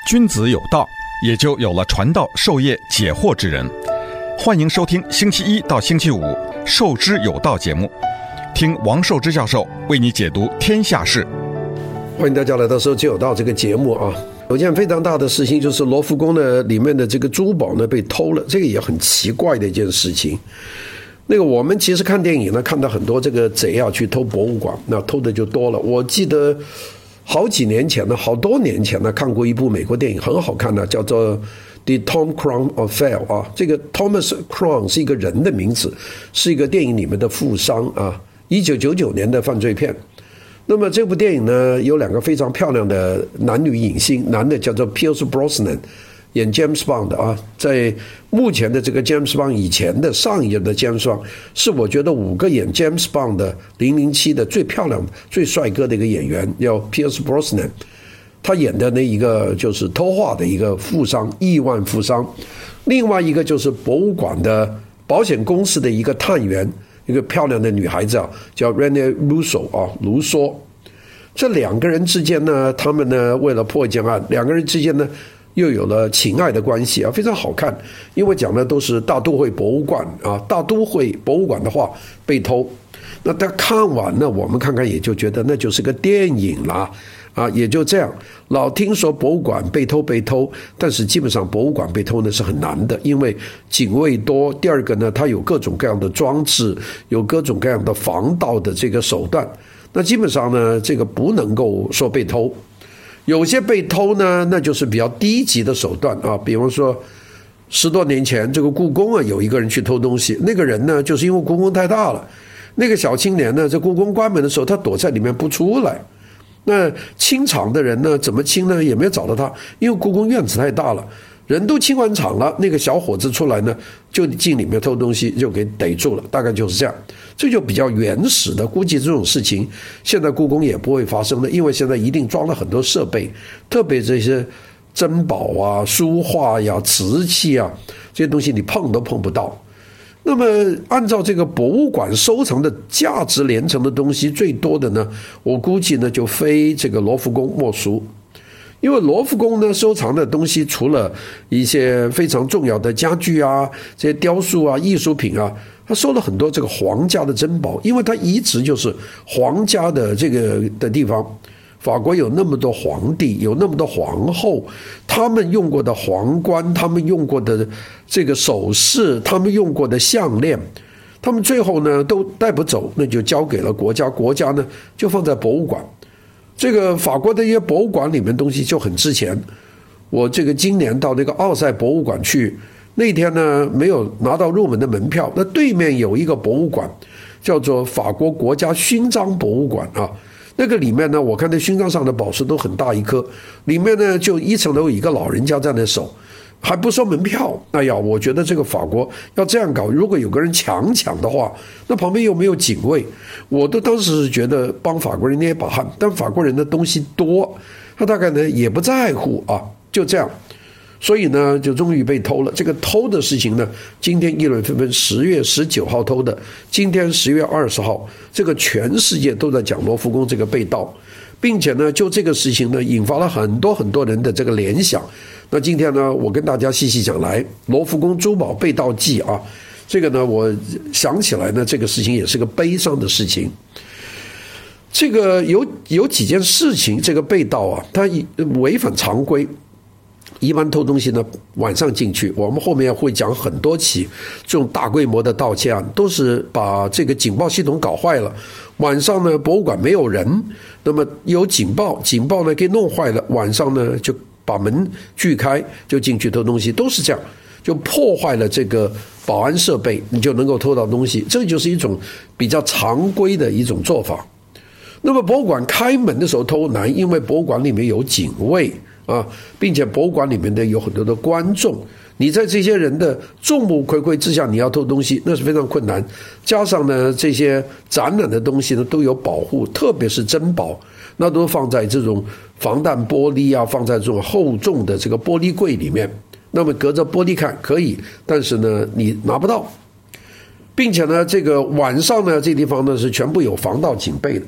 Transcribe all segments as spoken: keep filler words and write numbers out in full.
君子有道，也就有了传道授业解惑之人。欢迎收听星期一到星期五《授之有道》节目，听王寿之教授为你解读天下事。 欢迎大家来到《授之有道》这个节目啊。有件非常大的事情，就是罗浮宫呢里面的这个珠宝呢被偷了，这个也很奇怪的一件事情。那个我们其实看电影呢，看到很多这个贼啊去偷博物馆，那偷的就多了。我记得好几年前呢，好多年前呢，看过一部美国电影，很好看的，叫做《The Tom Crown Affair》啊。这个 Thomas Crown 是一个人的名字，是一个电影里面的富商啊。一九九九年的犯罪片。那么这部电影呢，有两个非常漂亮的男女影星，男的叫做 Pierce Brosnan， 演 James Bond 啊。在目前的这个 James Bond 以前的上一任的 James Bond 是我觉得五个演 James Bond 的零零七的最漂亮最帅哥的一个演员，叫 Pierce Brosnan。他演的那一个就是偷画的一个富商，亿万富商。另外一个就是博物馆的保险公司的一个探员，一个漂亮的女孩子啊，叫 Rene Russo 啊，卢梭。这两个人之间呢，他们呢为了破一件案，两个人之间呢又有了情爱的关系啊，非常好看。因为讲的都是大都会博物馆啊，大都会博物馆的话被偷，那他看完呢，我们看看也就觉得那就是个电影啦。啊，也就这样，老听说博物馆被偷被偷，但是基本上博物馆被偷呢是很难的，因为警卫多。第二个呢，它有各种各样的装置，有各种各样的防盗的这个手段。那基本上呢，这个不能够说被偷。有些被偷呢，那就是比较低级的手段啊，比方说十多年前这个故宫啊，有一个人去偷东西，那个人呢，就是因为故宫太大了，那个小青年呢，在故宫关门的时候，他躲在里面不出来。那清场的人呢，怎么清呢？也没有找到他，因为故宫院子太大了，人都清完场了，那个小伙子出来呢，就进里面偷东西，就给逮住了，大概就是这样。这就比较原始的，估计这种事情现在故宫也不会发生的，因为现在一定装了很多设备，特别这些珍宝啊、书画呀、瓷器啊，这些东西你碰都碰不到。那么按照这个博物馆收藏的价值连城的东西最多的呢，我估计呢就非这个罗浮宫莫属。因为罗浮宫呢收藏的东西，除了一些非常重要的家具啊、这些雕塑啊、艺术品啊，他收了很多这个皇家的珍宝，因为他一直就是皇家的这个的地方。法国有那么多皇帝，有那么多皇后，他们用过的皇冠，他们用过的这个首饰，他们用过的项链，他们最后呢都带不走，那就交给了国家，国家呢就放在博物馆。这个法国的一些博物馆里面东西就很值钱。我这个今年到那个奥赛博物馆去，那天呢没有拿到入门的门票，那对面有一个博物馆，叫做法国国家勋章博物馆啊。那个里面呢，我看那勋章上的宝石都很大一颗，里面呢就一层楼有一个老人家在那守，还不收门票。哎呀，我觉得这个法国要这样搞，如果有个人强抢的话，那旁边又没有警卫，我都当时是觉得帮法国人捏把汗。但法国人的东西多，他大概呢也不在乎啊，就这样。所以呢，就终于被偷了。这个偷的事情呢，今天议论纷纷。十月十九号偷的，今天十月二十号，这个全世界都在讲罗浮宫这个被盗，并且呢，就这个事情呢，引发了很多很多人的这个联想。那今天呢，我跟大家细细讲来罗浮宫珠宝被盗记啊，这个呢，我想起来呢，这个事情也是个悲伤的事情。这个有有几件事情，这个被盗啊，它违反常规。一般偷东西呢，晚上进去，我们后面会讲很多起这种大规模的盗窃案，都是把这个警报系统搞坏了。晚上呢，博物馆没有人，那么有警报，警报呢给弄坏了，晚上呢就把门锯开，就进去偷东西，都是这样，就破坏了这个保安设备，你就能够偷到东西，这就是一种比较常规的一种做法。那么博物馆开门的时候偷难，因为博物馆里面有警卫啊，并且博物馆里面的有很多的观众，你在这些人的众目睽睽之下，你要偷东西，那是非常困难。加上呢，这些展览的东西呢都有保护，特别是珍宝，那都放在这种防弹玻璃啊，放在这种厚重的这个玻璃柜里面。那么隔着玻璃看可以，但是呢，你拿不到。并且呢，这个晚上呢，这地方呢是全部有防盗警备的。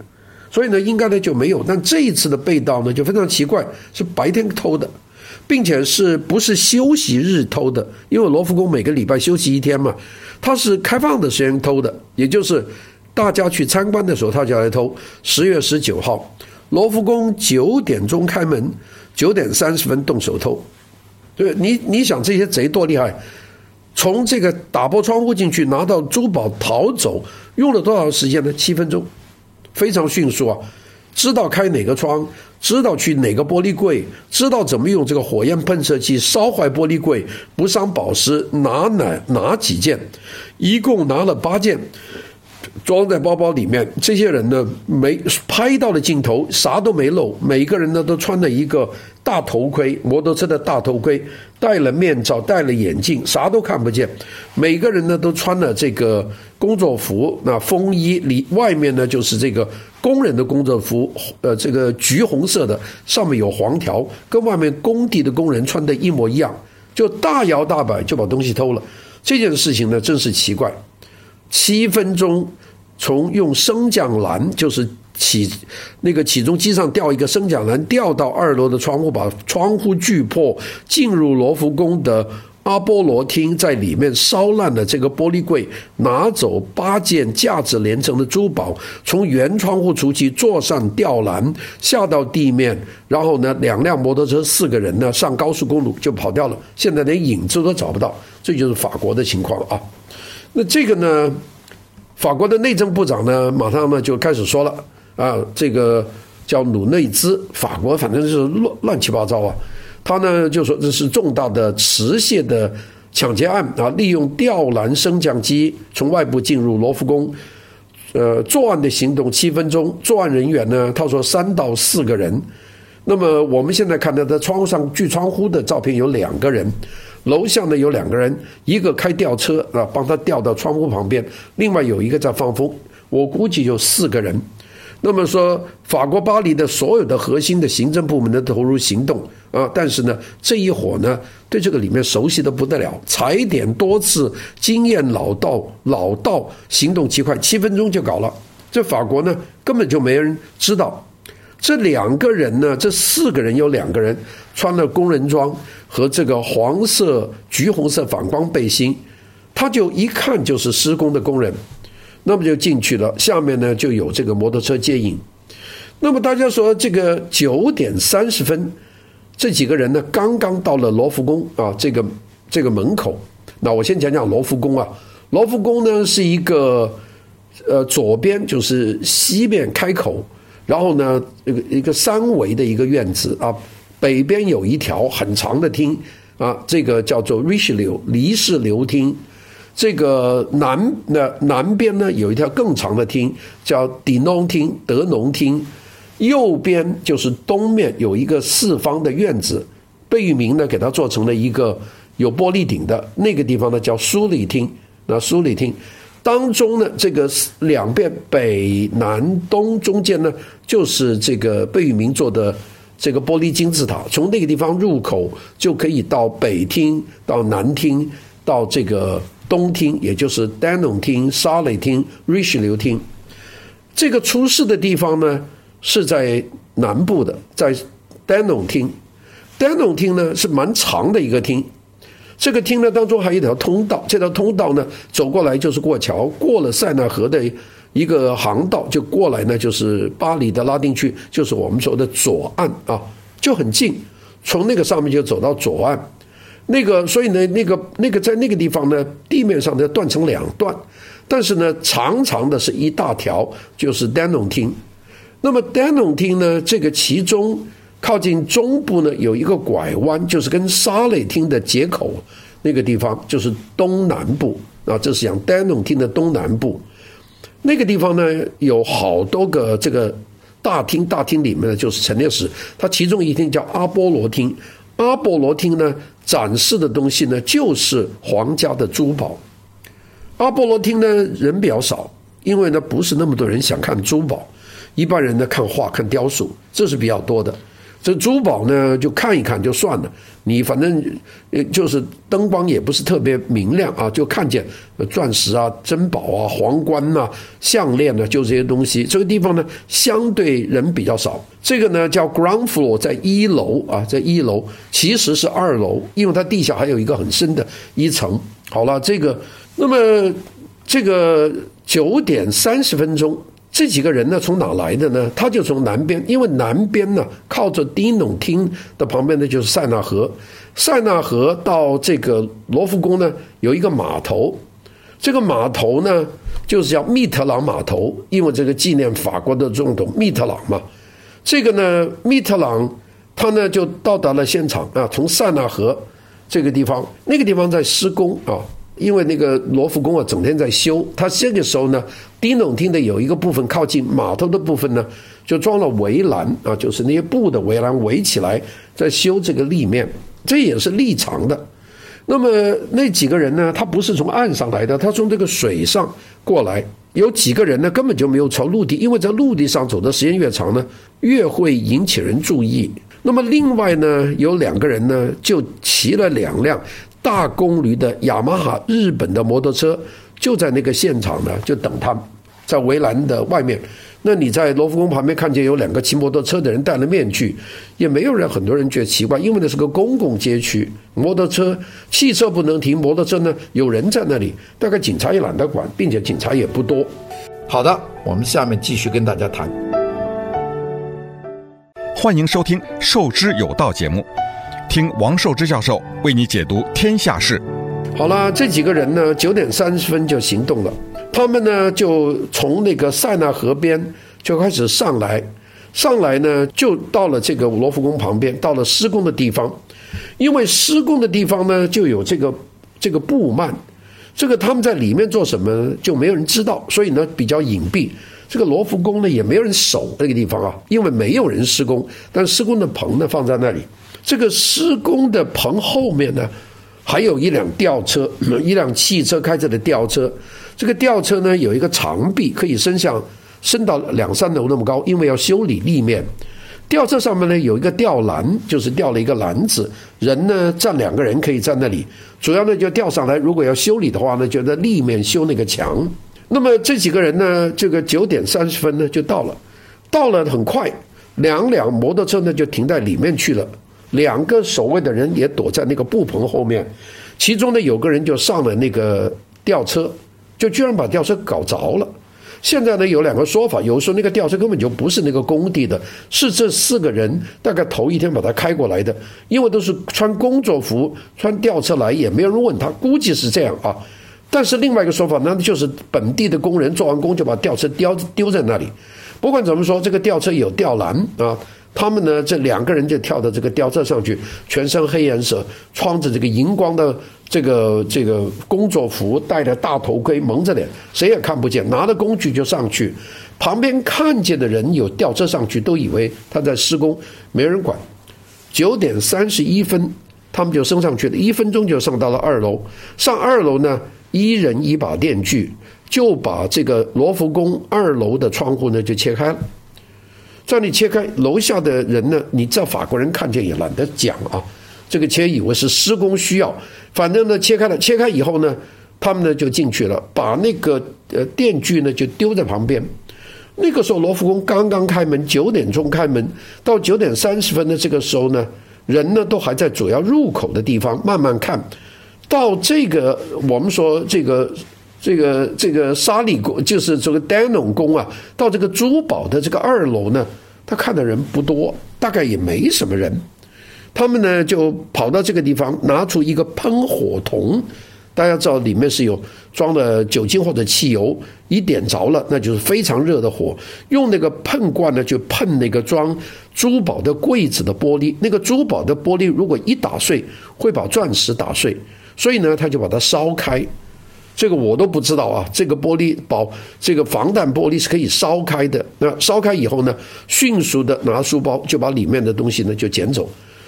所以呢，应该呢就没有。但这一次的被盗呢就非常奇怪，是白天偷的，并且是不是休息日偷的？因为罗浮宫每个礼拜休息一天嘛，它是开放的时间偷的，也就是大家去参观的时候他就来偷。十月十九号，罗浮宫九点钟开门，九点三十分动手偷。对，你你想这些贼多厉害？从这个打破窗户进去，拿到珠宝逃走，用了多少时间呢？七分钟，非常迅速啊！知道开哪个窗，知道去哪个玻璃柜，知道怎么用这个火焰喷射器烧坏玻璃柜，不伤宝石，拿哪哪几件？一共拿了八件，装在包包里面。这些人呢，没拍到的镜头，啥都没漏。每个人呢都穿了一个大头盔，摩托车的大头盔，戴了面罩，戴了眼镜，啥都看不见。每个人呢都穿了这个工作服，那风衣里外面呢就是这个工人的工作服，呃，这个橘红色的，上面有黄条，跟外面工地的工人穿的一模一样，就大摇大摆就把东西偷了。这件事情呢真是奇怪，七分钟从用升降栏，就是起那个起重机上吊一个升降栏，吊到二楼的窗户，把窗户锯破，进入罗浮宫的阿波罗厅，在里面烧烂了这个玻璃柜，拿走八件价值连城的珠宝，从原窗户出去，坐上吊篮下到地面，然后呢，两辆摩托车，四个人呢上高速公路就跑掉了，现在连影子都找不到。这就是法国的情况啊。那这个呢，法国的内政部长呢，马上呢就开始说了啊，这个叫努内兹，法国反正是乱乱七八糟啊。他呢就说这是重大的持械的抢劫案啊，利用吊篮升降机从外部进入罗浮宫，呃，作案的行动七分钟，作案人员呢，他说三到四个人。那么我们现在看到的窗户上锯窗户的照片有两个人，楼下呢有两个人，一个开吊车啊，帮他吊到窗户旁边，另外有一个在放风，我估计有四个人。那么说，法国巴黎的所有的核心的行政部门的投入行动啊，但是呢，这一伙呢对这个里面熟悉的不得了，踩点多次，经验老道，老道，行动极快，七分钟就搞了。这法国呢根本就没人知道。这两个人呢，这四个人有两个人穿了工人装和这个黄色、橘红色反光背心，他就一看就是施工的工人。那么就进去了，下面呢就有这个摩托车接应。那么大家说这个九点三十分，这几个人呢刚刚到了罗浮宫啊，这个这个门口。那我先讲讲罗浮宫啊，罗浮宫呢是一个呃左边就是西边开口，然后呢一个一个三维的一个院子啊，北边有一条很长的厅啊，这个叫做 Richelieu 黎氏流厅。这个南呢南边呢有一条更长的厅，叫迪农厅、德农厅。右边就是东面有一个四方的院子，贝聿铭呢给它做成了一个有玻璃顶的那个地方呢叫苏黎厅。那苏黎厅当中呢，这个两边北南东中间呢就是这个贝聿铭做的这个玻璃金字塔，从那个地方入口就可以到北厅、到南厅、到这个东厅，也就是丹农厅、沙雷厅、瑞士流厅。这个出事的地方呢是在南部的，在丹农厅。丹农厅呢是蛮长的一个厅，这个厅呢当中还有一条通道，这条通道呢走过来就是过桥，过了塞纳河的一个航道，就过来呢就是巴黎的拉丁区，就是我们说的左岸啊，就很近，从那个上面就走到左岸。那个，所以呢，那个那个在那个地方呢，地面上呢断成两段，但是呢，长长的是一大条，就是丹农厅。那么丹农厅呢，这个其中靠近中部呢有一个拐弯，就是跟沙雷厅的接口那个地方，就是东南部啊，这是讲丹农厅的东南部。那个地方呢有好多个这个大厅，大厅里面呢就是陈列室，它其中一厅叫阿波罗厅。阿波罗厅呢展示的东西呢就是皇家的珠宝。阿波罗厅呢人比较少，因为呢不是那么多人想看珠宝，一般人呢看画看雕塑，这是比较多的。 这珠宝呢就看一看就算了，你反正就是灯光也不是特别明亮啊，就看见钻石啊、珍宝啊、皇冠啊、项链啊，就这些东西。这个地方呢相对人比较少。这个呢叫 ground floor， 在一楼啊，在一楼其实是二楼，因为它地下还有一个很深的一层。好了，这个那么这个九点三十分钟。这几个人呢，从哪来的呢？他就从南边，因为南边呢靠着迪农厅的旁边呢就是塞纳河，塞纳河到这个罗浮宫呢有一个码头，这个码头呢就是叫密特朗码头，因为这个纪念法国的总统密特朗嘛。这个呢，密特朗他呢就到达了现场啊，从塞纳河这个地方，那个地方在施工啊。因为那个罗浮宫啊，整天在修，他这个时候呢，迪农厅的有一个部分靠近码头的部分呢，就装了围栏啊，就是那些布的围栏围起来，在修这个立面，这也是立场的。那么那几个人呢，他不是从岸上来的，他从这个水上过来。有几个人呢，根本就没有朝陆地，因为在陆地上走的时间越长呢，越会引起人注意。那么另外呢，有两个人呢，就骑了两辆大功率的雅马哈日本的摩托车，就在那个现场呢，就等他们在围栏的外面。那你在罗浮宫旁边看见有两个骑摩托车的人戴了面具，也没有人，很多人觉得奇怪，因为那是个公共街区，摩托车、汽车不能停，摩托车呢有人在那里，大概警察也懒得管，并且警察也不多。好的，我们下面继续跟大家谈。 欢迎收听《授之有道》节目，听王寿之教授为你解读天下事。 好了，这几个人呢，九点三十分就行动了。他们呢，就从那个塞纳河边就开始上来，上来呢，就到了这个罗浮宫旁边，到了施工的地方。因为施工的地方呢，就有这个这个布幔，这个他们在里面做什么就没有人知道，所以呢比较隐蔽。这个罗浮宫呢也没有人守这个地方啊，因为没有人施工，但施工的棚呢放在那里。这个施工的棚后面呢，还有一辆吊车，一辆汽车开着的吊车。这个吊车呢有一个长臂，可以升向升到两三楼那么高，因为要修理立面。吊车上面呢有一个吊篮，就是吊了一个篮子，人呢站两个人可以在那里，主要呢就吊上来，如果要修理的话呢，就在立面修那个墙。那么这几个人呢，这个九点三十分呢就到了，到了很快，两辆摩托车呢就停在里面去了，两个守卫的人也躲在那个布棚后面，其中呢有个人就上了那个吊车，就居然把吊车搞着了。现在呢有两个说法，有人说那个吊车根本就不是那个工地的，是这四个人大概头一天把它开过来的，因为都是穿工作服穿吊车来，也没有人问他，估计是这样啊。但是另外一个说法呢，就是本地的工人做完工就把吊车丢丢在那里。不管怎么说，这个吊车有吊篮啊，他们呢这两个人就跳到这个吊车上去，全身黑颜色，穿着这个荧光的这个这个工作服，戴着大头盔，蒙着脸，谁也看不见，拿着工具就上去。旁边看见的人有吊车上去，都以为他在施工，没人管。九点三十一分，他们就升上去了，一分钟就上到了二楼。上二楼呢，一人一把电锯，就把这个罗浮宫二楼的窗户呢就切开了。这里切开，楼下的人呢，你知道法国人看见也懒得讲啊，这个切以为是施工需要，反正呢切开了，切开以后呢，他们呢就进去了，把那个呃电锯呢就丢在旁边。那个时候罗浮宫刚刚开门，九点钟开门，到九点三十分的这个时候呢，人呢都还在主要入口的地方慢慢看。到这个我们说这个这个这个沙利宫，就是这个丹农宫啊，到这个珠宝的这个二楼呢，他看的人不多，大概也没什么人。他们呢就跑到这个地方，拿出一个喷火筒，大家知道里面是有装了酒精或者汽油，一点着了那就是非常热的火，用那个喷罐呢就喷那个装珠宝的柜子的玻璃，那个珠宝的玻璃如果一打碎会把钻石打碎，所以呢他就把它烧开。这个我都不知道啊，这个玻璃保这个防弹玻璃是可以烧开的。那烧开以后呢，迅速的拿书包就把里面的东西呢就捡走。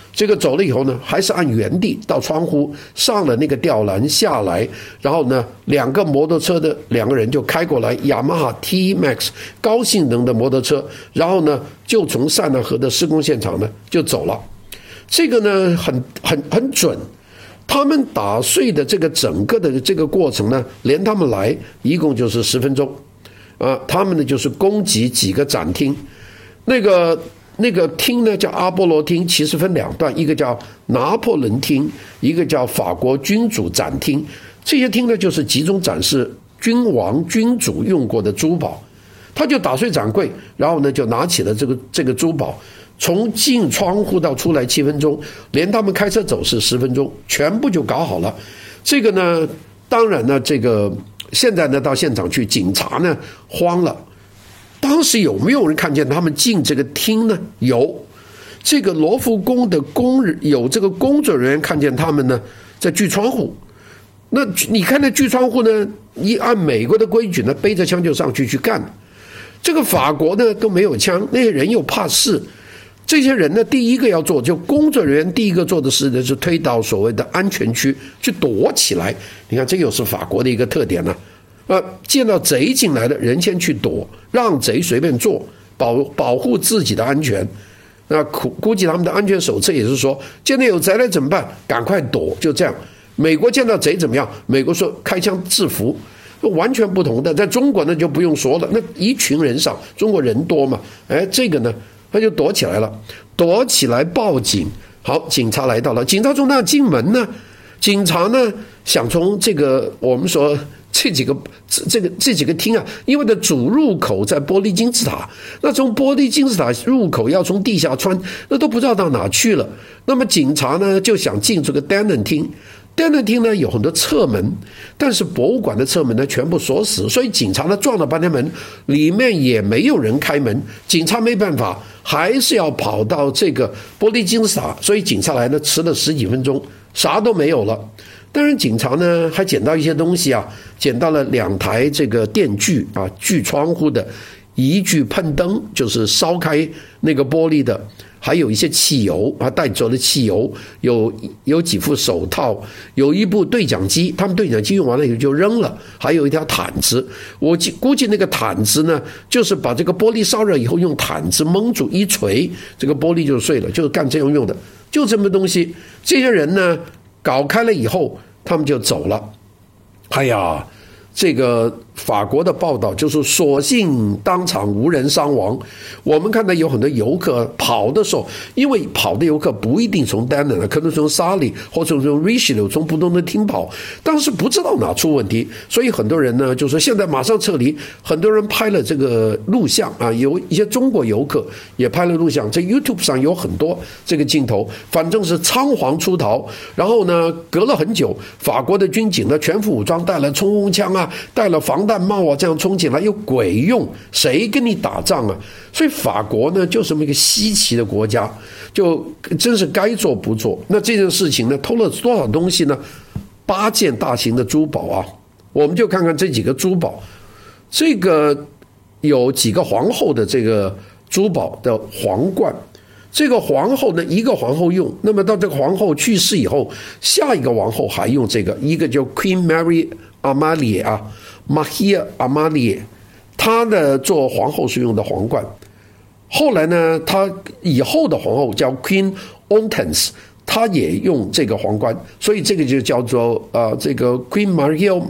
这个走了以后呢，还是按原地到窗户上了那个吊篮下来，然后呢，两个摩托车的两个人就开过来，雅马哈 T Max 高性能的摩托车，然后呢，就从塞纳河的施工现场呢就走了。这个呢，很很很准。他们打碎的这个整个的这个过程呢，连他们来一共就是十分钟，啊，他们呢就是攻击几个展厅，那个。那个厅呢叫阿波罗厅，其实分两段，一个叫拿破仑厅，一个叫法国君主展厅。这些厅呢就是集中展示君王君主用过的珠宝。他就打碎展柜，然后呢就拿起了这个这个珠宝，从进窗户到出来七分钟，连他们开车走是十分钟，全部就搞好了。这个呢，当然呢，这个现在呢到现场去，警察呢慌了。当时有没有人看见他们进这个厅呢？有，这个罗浮宫的工人有这个工作人员看见他们呢在锯窗户。那你看那锯窗户呢，一按美国的规矩呢，背着枪就上去去干。这个法国呢都没有枪，那些人又怕事。这些人呢，第一个要做，就工作人员第一个做的事呢，是推到所谓的安全区去躲起来。你看，这又是法国的一个特点呢、啊。呃，见到贼进来的人先去躲，让贼随便做，保保护自己的安全。那估估计他们的安全手册也是说，见到有贼来怎么办？赶快躲，就这样。美国见到贼怎么样？美国说开枪制服，完全不同的。在中国呢就不用说了，那一群人上，中国人多嘛，哎，这个呢他就躲起来了，躲起来报警。好，警察来到了，警察从那进门呢，警察呢想从这个我们说。这几个这个这几个厅啊，因为的主入口在玻璃金字塔，那从玻璃金字塔入口要从地下穿，那都不知道到哪去了。那么警察呢就想进这个丹能厅，丹能厅呢有很多侧门，但是博物馆的侧门呢全部锁死，所以警察呢撞了半天门，里面也没有人开门，警察没办法，还是要跑到这个玻璃金字塔，所以警察来呢迟了十几分钟，啥都没有了。当然，警察呢还捡到一些东西啊，捡到了两台这个电锯啊，锯窗户的，一具喷灯，就是烧开那个玻璃的，还有一些汽油啊，带走的汽油，有有几副手套，有一部对讲机，他们对讲机用完了以后就扔了，还有一条毯子，我估计那个毯子呢，就是把这个玻璃烧热以后用毯子蒙住一锤，这个玻璃就碎了，就是干这样用的，就这么东西。这些人呢搞开了以后，他们就走了。哎呀，这个法国的报道就是所幸当场无人伤亡。我们看到有很多游客跑的时候，因为跑的游客不一定从丹能，可能从沙里或者从 Richelieu 从不同的厅跑，当时不知道哪出问题，所以很多人呢就说现在马上撤离。很多人拍了这个录像啊，有一些中国游客也拍了录像，在 YouTube 上有很多这个镜头，反正是仓皇出逃。然后呢，隔了很久，法国的军警呢全副武装，带了冲锋枪啊，带了防弹帽啊，这样冲进来有鬼用，谁跟你打仗啊？所以法国呢就这么一个稀奇的国家，就真是该做不做。那这件事情呢，偷了多少东西呢？八件大型的珠宝啊，我们就看看这几个珠宝。这个有几个皇后的这个珠宝的皇冠，这个皇后呢一个皇后用，那么到这个皇后去世以后，下一个皇后还用这个，一个叫 Queen Mary Amalie 啊 Maria Amalie， 她的做皇后是用的皇冠。后来呢，她以后的皇后叫 Queen Hortense， 她也用这个皇冠，所以这个就叫做呃这个 Queen Maria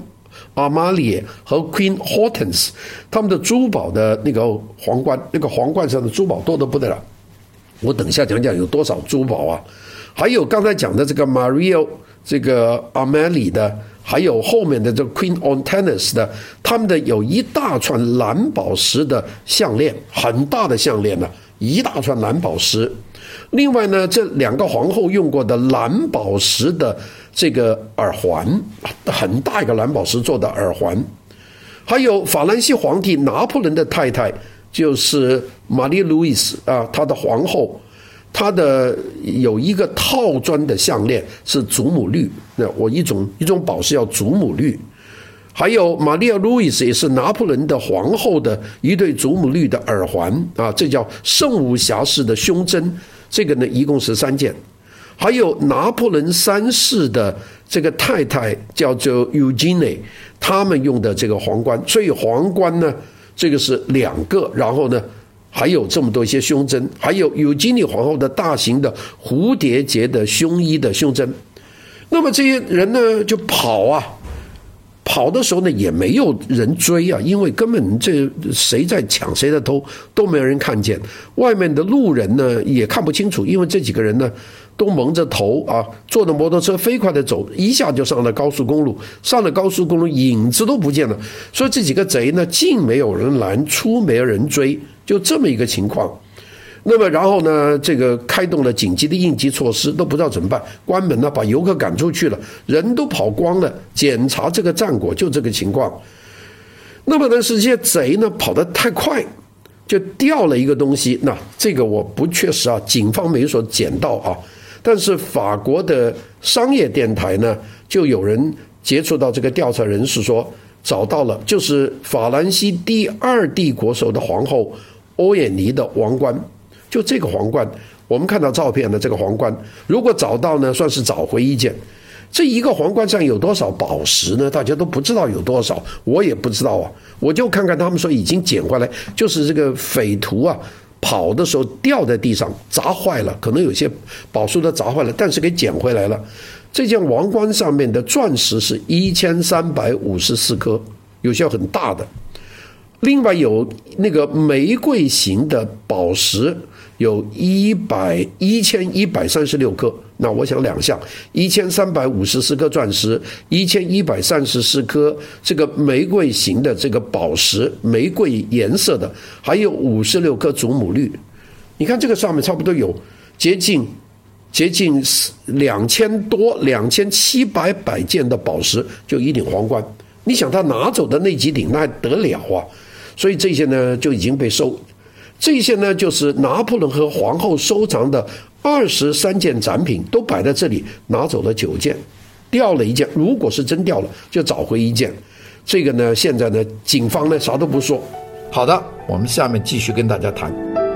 Amalie 和 Queen Hortense， 他们的珠宝的那个皇冠，那个皇冠上的珠宝多得不得了。我等一下讲讲有多少珠宝啊，还有刚才讲的这个 Maria 这个 Amalie 的，还有后面的这个 Queen Hortense 的，他们的有一大串蓝宝石的项链，很大的项链呢，一大串蓝宝石。另外呢，这两个皇后用过的蓝宝石的这个耳环，很大一个蓝宝石做的耳环。还有法兰西皇帝拿破仑的太太，就是玛丽路易斯啊，她的皇后，她的有一个套钻的项链是祖母绿，那我一种一种宝石叫祖母绿。还有玛丽亚路易斯也是拿破仑的皇后的一对祖母绿的耳环啊，这叫圣无瑕式的胸针，这个呢一共十三件。 还有拿破仑三世的这个太太叫做 Eugenie， 他们用的这个皇冠，所以皇冠呢，这个是两个，然后呢，还有这么多一些胸针，还有 Eugenie 皇后的大型的蝴蝶结的胸衣的胸针。那么这些人呢，就跑啊。跑的时候呢，也没有人追啊，因为根本这谁在抢谁在偷都没有人看见，外面的路人呢也看不清楚，因为这几个人呢都蒙着头啊，坐着摩托车飞快的走，一下就上了高速公路，上了高速公路影子都不见了，所以这几个贼呢进没有人拦，出没有人追，就这么一个情况。那么然后呢，这个开动了紧急的应急措施，都不知道怎么办，关门了，把游客赶出去了，人都跑光了，检查这个战果就这个情况。那么呢，是这些贼呢跑得太快，就掉了一个东西。那这个我不确实啊，警方没说捡到啊，但是法国的商业电台呢，就有人接触到这个调查人士说找到了，就是法兰西第二帝国时候的皇后欧也妮的王冠。就这个皇冠，我们看到照片的这个皇冠，如果找到呢，算是找回一件。这一个皇冠上有多少宝石呢？大家都不知道有多少，我也不知道啊。我就看看他们说已经捡回来，就是这个匪徒啊，跑的时候掉在地上砸坏了，可能有些宝石都砸坏了，但是给捡回来了。这件王冠上面的钻石是一千三百五十四颗，有些很大的。另外有那个玫瑰型的宝石，有一百一千一百三十六颗。那我想两项，一千三百五十四颗钻石，一千一百三十四颗这个玫瑰型的这个宝石，玫瑰颜色的，还有五十六颗祖母绿。你看这个上面差不多有接近接近两千多两千七百百件的宝石，就一顶皇冠。你想他拿走的那几顶，那还得了啊？所以这些呢就已经被收，这些呢就是拿破仑和皇后收藏的二十三件展品，都摆在这里，拿走了九件，掉了一件。如果是真掉了，就找回一件。这个呢，现在呢，警方呢啥都不说。好的，我们下面继续跟大家谈。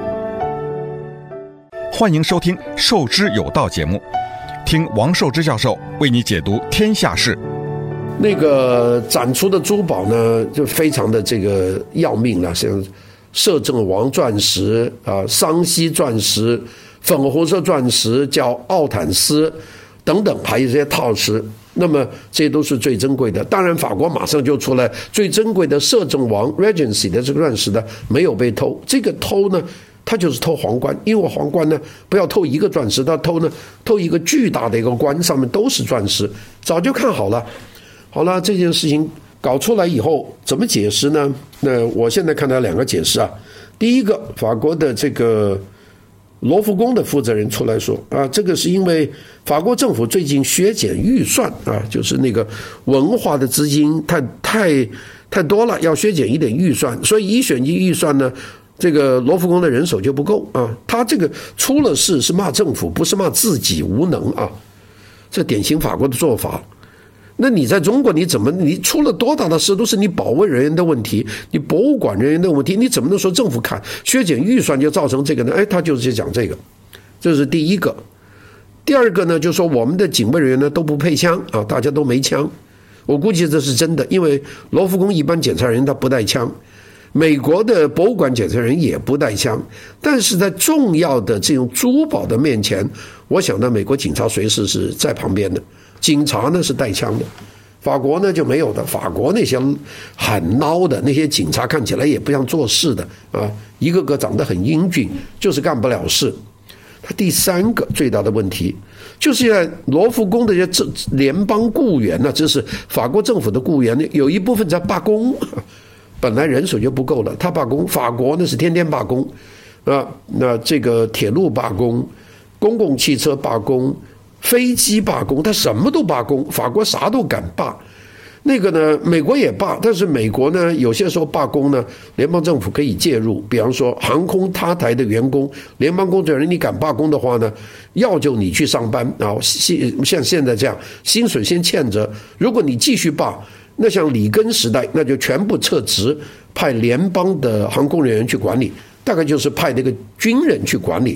欢迎收听《授之有道》节目，听王寿之教授为你解读天下事。 那个展出的珠宝呢，就非常的这个要命了，像摄政王钻石啊、桑西钻石、粉红色钻石叫奥坦斯等等，还有这些套石。那么这些都是最珍贵的。当然，法国马上就出来最珍贵的摄政王 Regency 的这个钻石呢，没有被偷。这个偷呢，他就是偷皇冠，因为皇冠呢不要偷一个钻石，他偷呢偷一个巨大的一个冠，上面都是钻石，早就看好了。好了，这件事情搞出来以后怎么解释呢？那我现在看到两个解释啊。第一个，法国的这个罗浮宫的负责人出来说啊，这个是因为法国政府最近削减预算啊，就是那个文化的资金太太太多了，要削减一点预算，所以一选一预算呢，这个罗浮宫的人手就不够啊。他这个出了事是骂政府，不是骂自己无能啊，这典型法国的做法。那你在中国你怎么你出了多大的事都是你保卫人员的问题，你博物馆人员的问题，你怎么能说政府看削减预算就造成这个呢？哎，他就是讲这个，这是第一个。第二个呢，就是说我们的警卫人员呢都不配枪啊，大家都没枪。我估计这是真的，因为罗浮宫一般检查人他不带枪，美国的博物馆检查人也不带枪，但是在重要的这种珠宝的面前，我想呢，美国警察随时是在旁边的。警察呢是带枪的，法国呢就没有的。法国那些很孬的那些警察看起来也不像做事的啊，一个个长得很英俊，就是干不了事。他第三个最大的问题就是在罗浮宫的这联邦雇员呢，这是法国政府的雇员，有一部分在罢工，本来人手就不够了，他罢工。法国那是天天罢工啊，那这个铁路罢工，公共汽车罢工，飞机罢工，他什么都罢工，法国啥都敢罢。那个呢，美国也罢，但是美国呢，有些时候罢工呢，联邦政府可以介入。比方说，航空塌台的员工，联邦工作人员你敢罢工的话呢，要就你去上班啊，像现在这样，薪水先欠着。如果你继续罢，那像里根时代，那就全部撤职，派联邦的航空人员去管理，大概就是派那个军人去管理。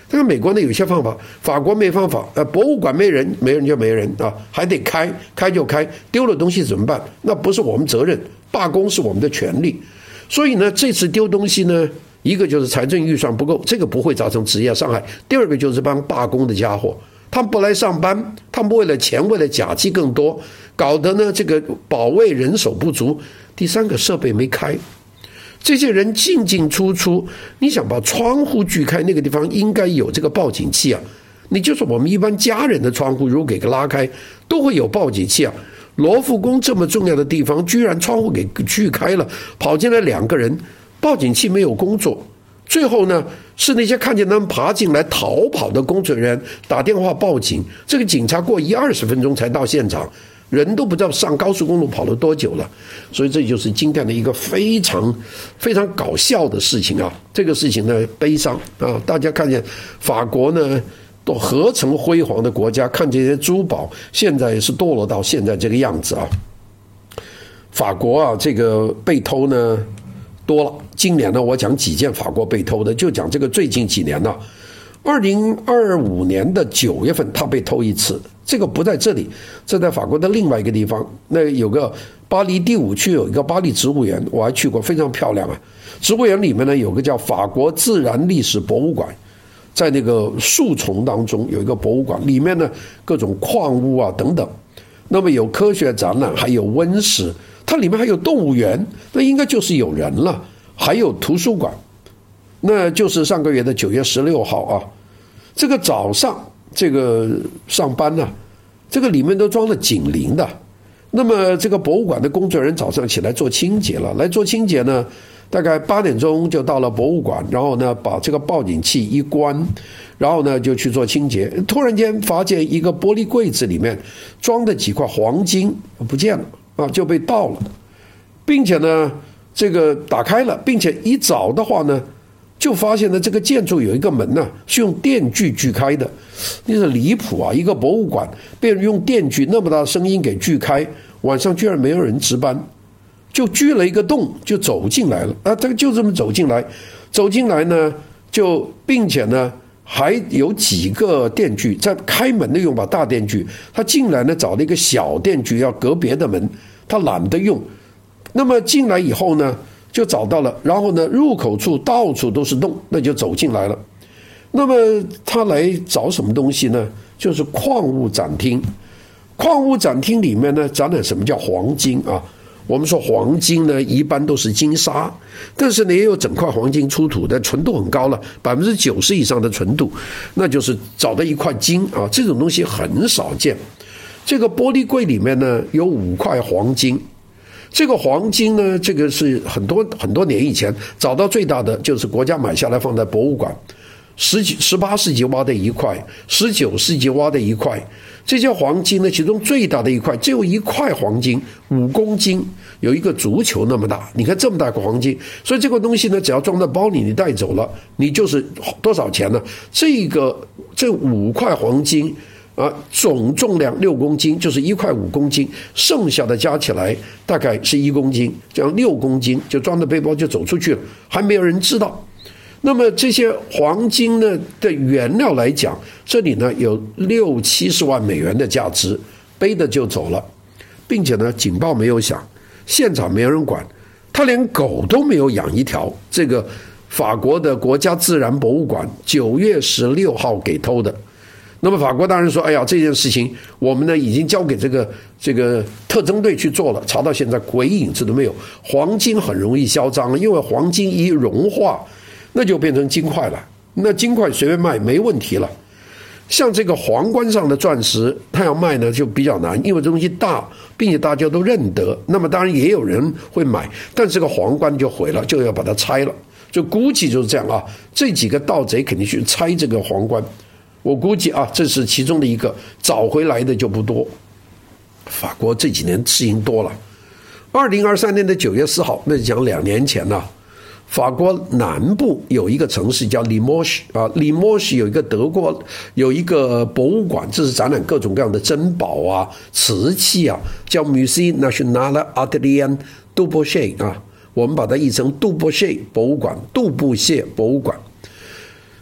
但是美国呢有些方法，法国没方法，呃，博物馆没人，没人就没人啊，还得开，开就开，丢了东西怎么办？那不是我们责任，罢工是我们的权利。所以呢，这次丢东西呢，一个就是财政预算不够，这个不会造成职业伤害；第二个就是帮罢工的家伙，他们不来上班，他们为了钱，为了假期更多，搞得呢这个保卫人手不足；第三个设备没开。这些人进进出出，你想把窗户锯开，那个地方应该有这个报警器啊。你就是我们一般家人的窗户，如果给个拉开，都会有报警器啊。罗浮宫这么重要的地方，居然窗户给锯开了，跑进来两个人，报警器没有工作。最后呢，是那些看见他们爬进来逃跑的工作人员打电话报警，这个警察过一二十分钟才到现场。人都不知道上高速公路跑了多久了，所以这就是今天的一个非常非常搞笑的事情啊！这个事情呢，悲伤啊！大家看见法国呢，都何曾辉煌的国家，看这些珠宝，现在是堕落到现在这个样子啊！法国啊，这个被偷呢多了。今年呢，我讲几件法国被偷的，就讲这个最近几年呢、啊。二零二五年的九月份，他被偷一次，这个不在这里，这在法国的另外一个地方。那有个巴黎第五区有一个巴黎植物园，我还去过，非常漂亮啊。植物园里面呢有个叫法国自然历史博物馆，在那个树丛当中有一个博物馆，里面呢各种矿物啊等等。那么有科学展览，还有温室，它里面还有动物园，那应该就是有人了。还有图书馆，那就是上个月的九月十六号啊。这个早上这个上班呢、啊，这个里面都装了警铃的。那么这个博物馆的工作人员早上起来做清洁了，来做清洁呢，大概八点钟就到了博物馆，然后呢把这个报警器一关，然后呢就去做清洁。突然间发现一个玻璃柜子里面装的几块黄金不见了啊，就被盗了，并且呢这个打开了，并且一找的话呢。就发现呢，这个建筑有一个门呢、啊，是用电锯锯开的，那是离谱啊！一个博物馆被人用电锯那么大的声音给锯开，晚上居然没有人值班，就锯了一个洞就走进来了啊！这个就这么走进来，走进来呢，就并且呢还有几个电锯在开门的用把大电锯，他进来呢找了一个小电锯要隔别的门，他懒得用，那么进来以后呢？就找到了，然后呢，入口处到处都是洞，那就走进来了。那么他来找什么东西呢？就是矿物展厅。矿物展厅里面呢，展览什么叫黄金啊？我们说黄金呢，一般都是金沙，但是呢，也有整块黄金出土的，纯度很高了，百分之九十以上的纯度，那就是找到一块金啊，这种东西很少见。这个玻璃柜里面呢，有五块黄金。这个黄金呢，这个是很多很多年以前找到最大的，就是国家买下来放在博物馆，十几十八世纪挖的一块，十九世纪挖的一块。这些黄金呢，其中最大的一块只有一块黄金，五公斤，有一个足球那么大。你看这么大个黄金，所以这个东西呢，只要装在包里，你带走了，你就是多少钱呢？这个这五块黄金。啊，总重量六公斤，就是一块五公斤，剩下的加起来大概是一公斤，这样六公斤就装着背包就走出去了，还没有人知道。那么这些黄金呢的原料来讲，这里呢有六七十万美元的价值，背着就走了，并且呢警报没有响，现场没有人管，他连狗都没有养一条。这个法国的国家自然博物馆九月十六号给偷的。那么法国当然说，哎呀，这件事情我们呢已经交给这个这个特侦队去做了，查到现在鬼影子都没有。黄金很容易销赃，因为黄金一融化，那就变成金块了。那金块随便卖没问题了。像这个皇冠上的钻石，它要卖呢就比较难，因为这东西大，并且大家都认得。那么当然也有人会买，但这个皇冠就毁了，就要把它拆了。就估计就是这样啊，这几个盗贼肯定去拆这个皇冠。我估计啊，这是其中的一个，找回来的就不多。法国这几年事情多了。二零二三年的九月四号，那是讲两年前呐、啊，法国南部有一个城市叫里莫什啊，里莫什有一个德国有一个博物馆，这是展览各种各样的珍宝啊、瓷器啊，叫 Musée National Adrien Dubourget 啊，我们把它译成杜布谢博物馆，杜布谢博物馆。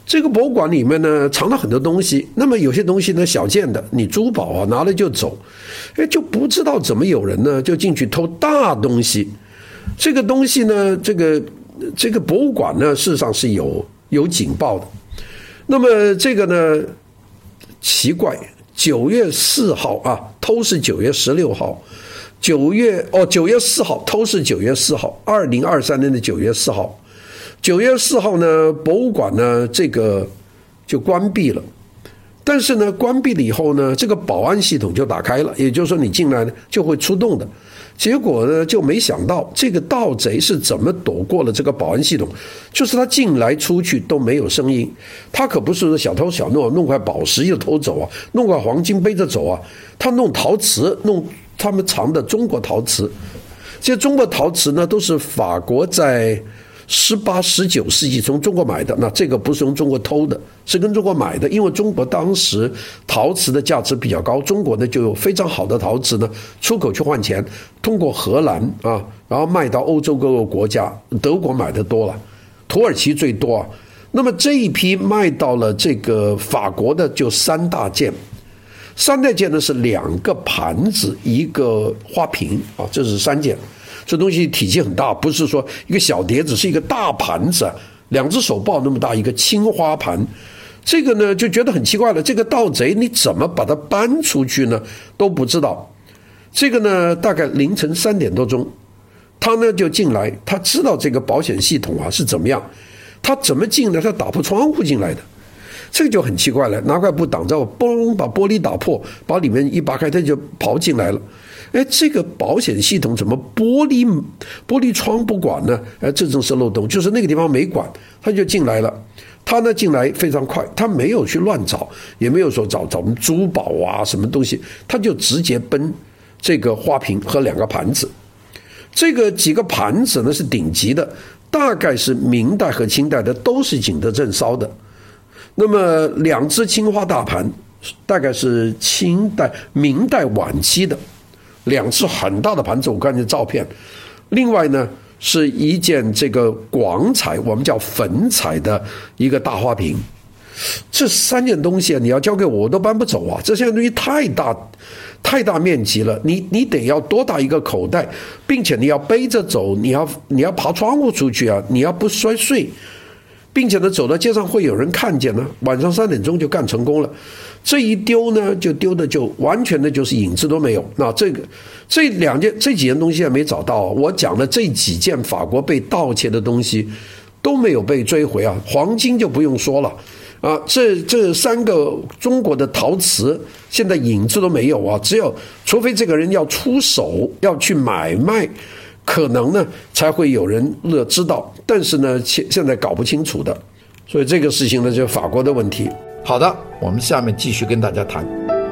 这个博物馆里面呢藏了很多东西，那么有些东西呢小件的，你珠宝啊拿了就走，哎，就不知道怎么有人呢就进去偷大东西。这个东西呢，这个这个博物馆呢事实上是有有警报的。那么这个呢奇怪，九月四号啊，偷是九月十六号，九月哦九月四号偷是九月四号，二零二三年的九月四号。九月四号呢，博物馆呢这个就关闭了，但是呢关闭了以后呢，这个保安系统就打开了，也就是说你进来呢就会出动的。结果呢就没想到这个盗贼是怎么躲过了这个保安系统，就是他进来出去都没有声音，他可不是小偷小弄，弄块宝石就偷走啊，弄块黄金背着走啊，他弄陶瓷，弄他们藏的中国陶瓷。这些中国陶瓷呢都是法国在十八、十九世纪从中国买的，那这个不是从中国偷的，是跟中国买的，因为中国当时陶瓷的价值比较高，中国呢就有非常好的陶瓷呢出口去换钱，通过荷兰啊，然后卖到欧洲各个国家，德国买的多了，土耳其最多啊。那么这一批卖到了这个法国的就三大件，三大件呢是两个盘子一个花瓶啊，这是三件。这东西体积很大，不是说一个小碟子，是一个大盘子，两只手抱那么大一个青花盘。这个呢就觉得很奇怪了，这个盗贼你怎么把它搬出去呢？都不知道。这个呢大概凌晨三点多钟，他呢就进来，他知道这个保险系统啊是怎么样，他怎么进来？他打破窗户进来的。这个就很奇怪了，拿块布挡着，嘣，把玻璃打破，把里面一拔开，他就跑进来了。哎，这个保险系统怎么玻璃玻璃窗不管呢？哎，这正是漏洞，就是那个地方没管，他就进来了。他呢进来非常快，他没有去乱找，也没有说找找珠宝啊什么东西，他就直接奔这个花瓶和两个盘子。这个几个盘子呢是顶级的，大概是明代和清代的，都是景德镇烧的。那么两只青花大盘大概是清代明代晚期的，两只很大的盘子，我看见照片。另外呢是一件这个广彩，我们叫粉彩的一个大花瓶。这三件东西啊，你要交给我我都搬不走啊，这些东西太大太大面积了，你你得要多大一个口袋，并且你要背着走，你要你要爬窗户出去啊，你要不摔碎，并且呢走到街上会有人看见呢，晚上三点钟就干成功了。这一丢呢就丢的就完全的就是影子都没有。那这个这两件这几件东西还没找到，我讲的这几件法国被盗窃的东西都没有被追回啊，黄金就不用说了啊，这这三个中国的陶瓷现在影子都没有啊，只有除非这个人要出手要去买卖，可能呢才会有人知道，但是呢现在搞不清楚的，所以这个事情呢就是法国的问题。好的，我们下面继续跟大家谈。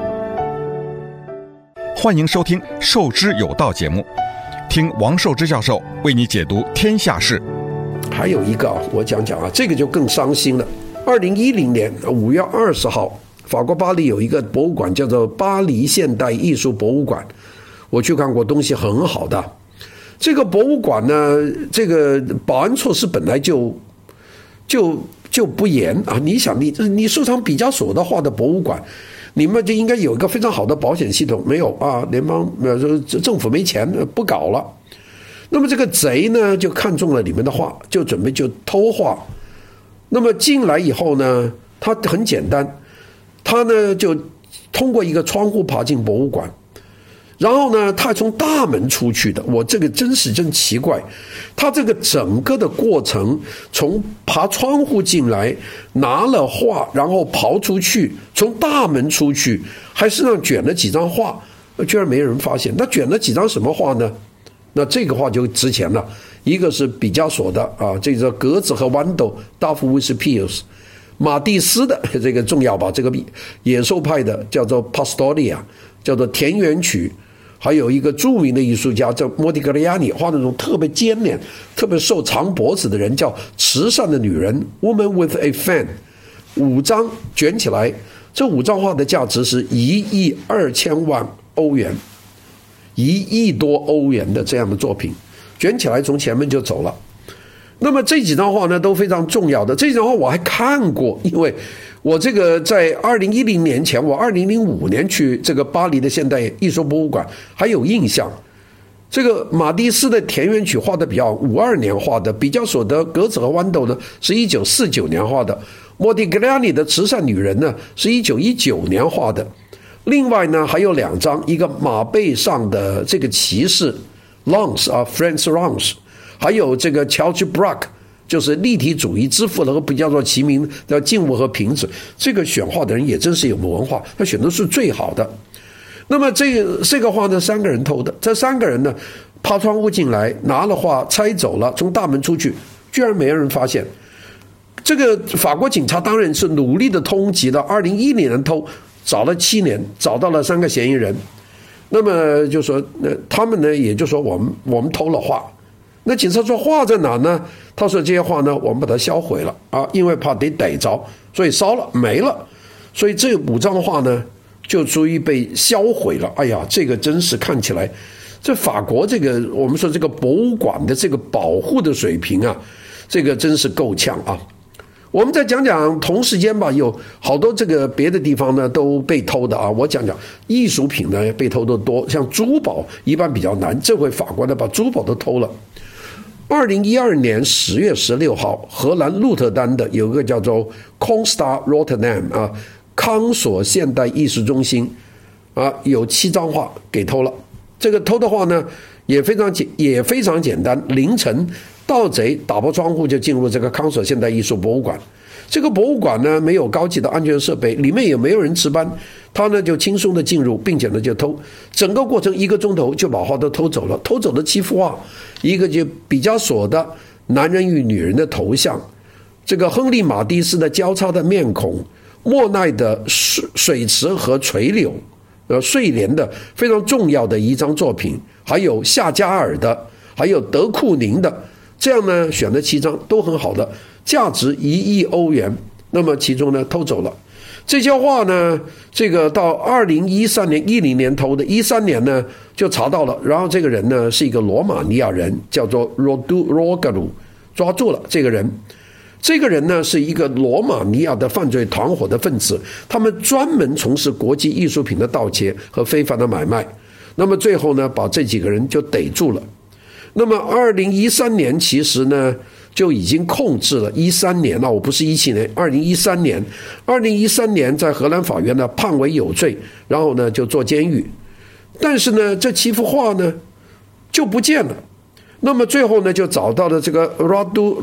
欢迎收听《授之有道》节目，听王寿之教授为你解读天下事。 还有一个啊，我讲讲啊，这个就更伤心了。二零一零年五月二十号，法国巴黎有一个博物馆叫做巴黎现代艺术博物馆，我去看过，东西很好的。这个博物馆呢，这个保安措施本来就就就不严啊！你想，你你收藏毕加索的画的博物馆，你们就应该有一个非常好的保险系统，没有啊？联邦呃政府没钱，不搞了。那么这个贼呢，就看中了里面的画，就准备就偷画。那么进来以后呢，他很简单，他呢就通过一个窗户爬进博物馆。然后呢他从大门出去的，我这个真是真奇怪，他这个整个的过程，从爬窗户进来拿了画，然后刨出去，从大门出去，还身上卷了几张画，居然没人发现。那卷了几张什么画呢？那这个画就值钱了，一个是毕加索的啊，这个格子和豌豆 Duff with Pears， 马蒂斯的这个重要吧，这个野兽派的叫做 Pastoria， 叫做田园曲。还有一个著名的艺术家叫莫迪格利亚尼，画那种特别尖脸、特别瘦、长脖子的人，叫慈善的女人 Woman with a Fan， 五张卷起来，这五张画的价值是一亿二千万欧元，一亿多欧元的这样的作品，卷起来从前面就走了。 那么这几张画呢都非常重要的，这几张画我还看过，因为我这个在二零一零年前，我二零零五年去这个巴黎的现代艺术博物馆还有印象。这个马蒂斯的田园曲画的比较五二年画的，毕加索的格子和豌豆呢是一九四九年画的，莫迪格利亚尼的慈善女人呢是一九一九年画的。另外呢还有两张，一个马背上的这个骑士 Lance 啊 Franz Lance， 还有这个乔治 Braque， 就是立体主义之父的和毕加索齐名的静物和瓶子。这个选画的人也真是有文化，他选的是最好的。那么这个这个画呢，三个人偷的，这三个人呢，爬窗户进来，拿了画拆走了，从大门出去，居然没人发现。这个法国警察当然是努力的通缉了，二零一零年偷，找了七年，找到了三个嫌疑人。那么就说，那他们呢，也就说我们我们偷了画。那警察说画在哪呢？他说这些画呢，我们把它销毁了啊，因为怕得逮着，所以烧了没了。所以这五张画呢，就足以被销毁了。哎呀，这个真是看起来，这法国这个我们说这个博物馆的这个保护的水平啊，这个真是够呛啊。我们再讲讲同时间吧，有好多这个别的地方呢都被偷的啊。我讲讲艺术品呢被偷的多，像珠宝一般比较难，这回法国呢把珠宝都偷了。二零一二年十月十六号，荷兰鹿特丹的有一个叫做 Constar Rotterdam 啊。康索现代艺术中心啊，有七张画给偷了。这个偷的话呢，也非常简也非常简单。凌晨，盗贼打破窗户就进入这个康索现代艺术博物馆。这个博物馆呢，没有高级的安全设备，里面也没有人值班，他呢就轻松的进入，并且呢就偷。整个过程一个钟头就把画都偷走了。偷走了七幅画，一个就毕加索的男人与女人的头像，这个亨利马蒂斯的交叉的面孔。莫奈的水池和垂柳，呃，睡莲的非常重要的一张作品，还有夏加尔的，还有德库宁的，这样呢选了七张都很好的，价值一亿欧元。那么其中呢偷走了这些画呢，这个到二零一三年、一零年偷的，一三年呢就查到了，然后这个人呢是一个罗马尼亚人，叫做罗杜罗格鲁，抓住了这个人。这个人呢是一个罗马尼亚的犯罪团伙的分子，他们专门从事国际艺术品的盗窃和非法的买卖。那么最后呢，把这几个人就逮住了。那么二零一三年其实呢就已经控制了，一三年啊，我不是一七年，二零一三年，二零一三年在荷兰法院呢判为有罪，然后呢就坐监狱。但是呢，这七幅画呢就不见了。那么最后呢，就找到了这个 Radu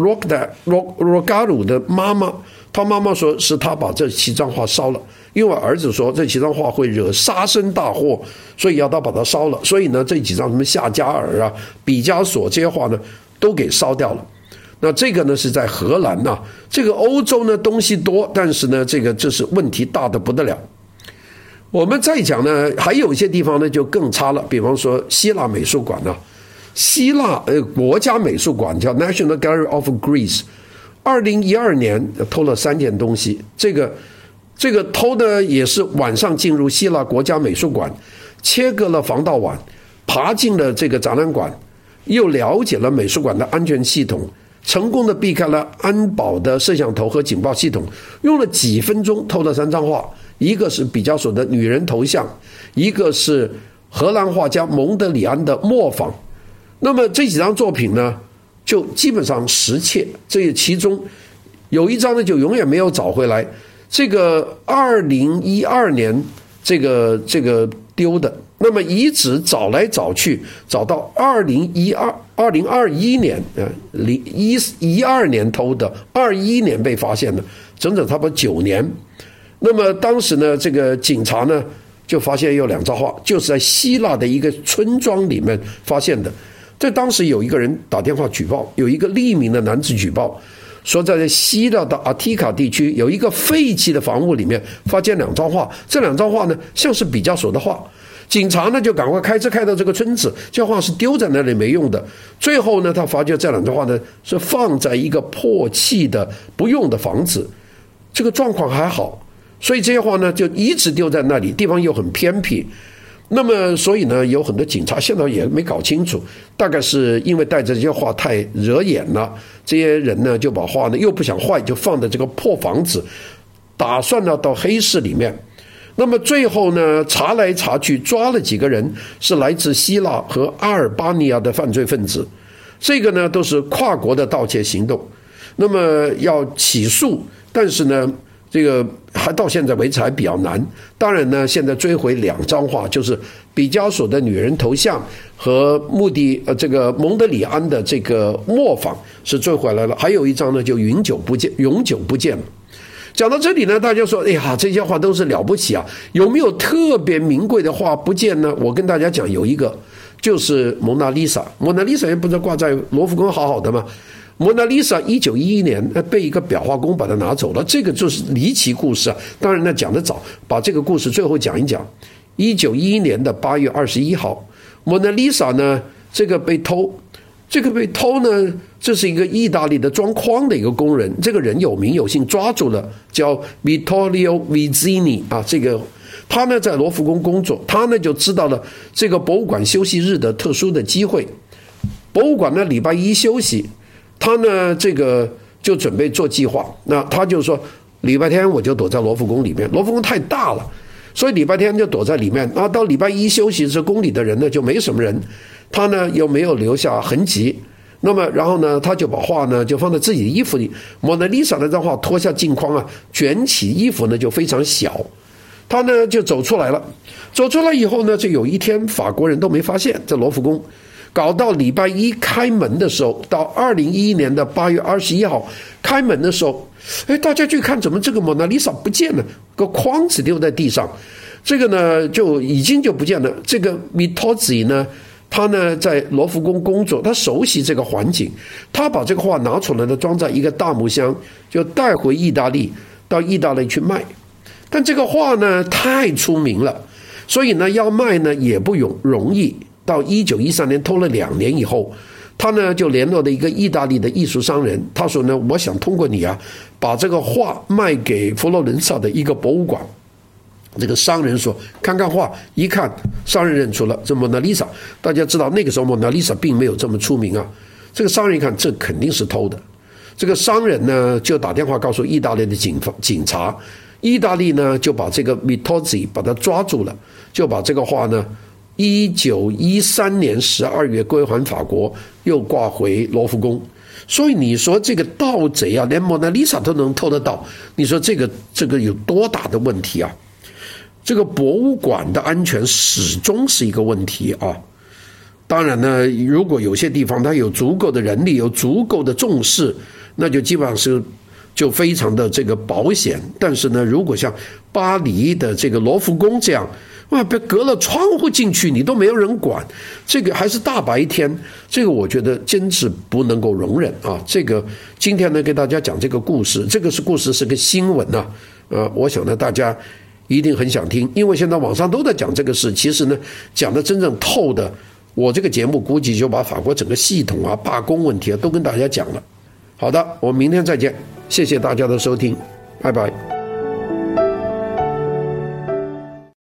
Rogaru 的妈妈，他妈妈说是他把这七张画烧了，因为儿子说这七张画会惹杀身大祸，所以要他把它烧了。所以呢，这几张什么夏加尔啊、毕加索这些画呢，都给烧掉了。那这个呢是在荷兰呐、啊，这个欧洲呢东西多，但是呢，这个这是问题大的不得了。我们再讲呢，还有一些地方呢就更差了，比方说希腊美术馆啊。希腊呃国家美术馆叫 National Gallery of Greece， 二零一二年偷了三件东西。这个这个偷的也是晚上进入希腊国家美术馆，切割了防盗网，爬进了这个展览馆，又了解了美术馆的安全系统，成功的避开了安保的摄像头和警报系统，用了几分钟偷了三张画，一个是毕加索的女人头像，一个是荷兰画家蒙德里安的磨坊。那么这几张作品呢，就基本上失窃。这其中有一张呢，就永远没有找回来。这个二零一二年这个这个丢的，那么一直找来找去，找到二零一二二零二一年啊，一一二年偷的，二一年被发现的，整整差不多九年。那么当时呢，这个警察呢就发现有两张画，就是在希腊的一个村庄里面发现的。在当时有一个人打电话举报，有一个匿名的男子举报，说在希腊的阿提卡地区有一个废弃的房屋里面发现两张画，这两张画呢像是毕加索的画。警察呢就赶快开车开到这个村子，这画是丢在那里没用的。最后呢，他发觉这两张画呢是放在一个破弃的不用的房子，这个状况还好，所以这些画呢就一直丢在那里，地方又很偏僻。 那么所以呢，有很多警察现在也没搞清楚，大概是因为带着这些画太惹眼了，这些人呢就把画呢又不想坏，就放在这个破房子，打算呢到黑市里面。那么最后呢，查来查去抓了几个人，是来自希腊和阿尔巴尼亚的犯罪分子，这个呢都是跨国的盗窃行动。那么要起诉，但是呢这个还到现在为止还比较难。当然呢，现在追回两张画，就是毕加索的女人头像和穆迪呃这个蒙德里安的这个磨坊是追回来了，还有一张呢就永久不见，永久不见了。讲到这里呢，大家说，哎呀，这些画都是了不起啊，有没有特别名贵的画不见呢？我跟大家讲，有一个就是蒙娜丽莎，蒙娜丽莎也不是挂在罗浮宫好好的吗？蒙娜丽莎一九一一年被一个裱画工把它拿走了，这个就是离奇故事啊。当然呢，讲得早，把这个故事最后讲一讲。一九一一年的八月二十一号，蒙娜丽莎呢，这个被偷，这个被偷呢，这是一个意大利的装框的一个工人，这个人有名有姓，抓住了，叫 Vittorio Vizzini 啊，这个他呢在罗浮宫工作，他呢就知道了这个博物馆休息日的特殊的机会，博物馆呢礼拜一休息。他呢，这个就准备做计划。那他就说，礼拜天我就躲在罗浮宫里面，罗浮宫太大了，所以礼拜天就躲在里面。然后到礼拜一休息，这宫里的人呢就没什么人，他呢又没有留下痕迹。那么，然后呢，他就把画呢就放在自己的衣服里。蒙娜丽莎那张画脱下镜框啊，卷起衣服呢就非常小。他呢就走出来了，走出来以后呢，就有一天法国人都没发现，在罗浮宫。搞到礼拜一开门的时候，到二零一一年的八月二十一号开门的时候，哎，大家去看，怎么这个蒙娜丽莎不见了？个框子丢在地上，这个呢就已经就不见了。这个米托子呢，他呢在罗浮宫工作，他熟悉这个环境，他把这个画拿出来呢，装在一个大木箱，就带回意大利，到意大利去卖。但这个画呢太出名了，所以呢要卖呢也不容容易。到一九一三年偷了两年以后，他呢就联络了一个意大利的艺术商人，他说呢，我想通过你啊，把这个画卖给佛罗伦萨的一个博物馆。这个商人说，看看画，一看，商人认出了这蒙娜丽莎。大家知道那个时候蒙娜丽莎并没有这么出名啊。这个商人一看，这肯定是偷的。这个商人呢就打电话告诉意大利的警方警察，意大利呢就把这个米托子把他抓住了，就把这个画呢。一九一三年十二月归还法国，又挂回罗浮宫。所以你说这个盗贼啊，连蒙娜丽莎都能偷得到，你说这个这个有多大的问题啊？这个博物馆的安全始终是一个问题啊。当然呢，如果有些地方它有足够的人力，有足够的重视，那就基本上是就非常的这个保险。但是呢，如果像巴黎的这个罗浮宫这样，哇，别隔了窗户进去，你都没有人管，这个还是大白天，这个我觉得真是不能够容忍啊！这个今天呢，给大家讲这个故事，这个是故事是个新闻呐、啊，呃，我想呢，大家一定很想听，因为现在网上都在讲这个事，其实呢，讲的真正透的，我这个节目估计就把法国整个系统啊、罢工问题啊都跟大家讲了。好的，我们明天再见，谢谢大家的收听，拜拜。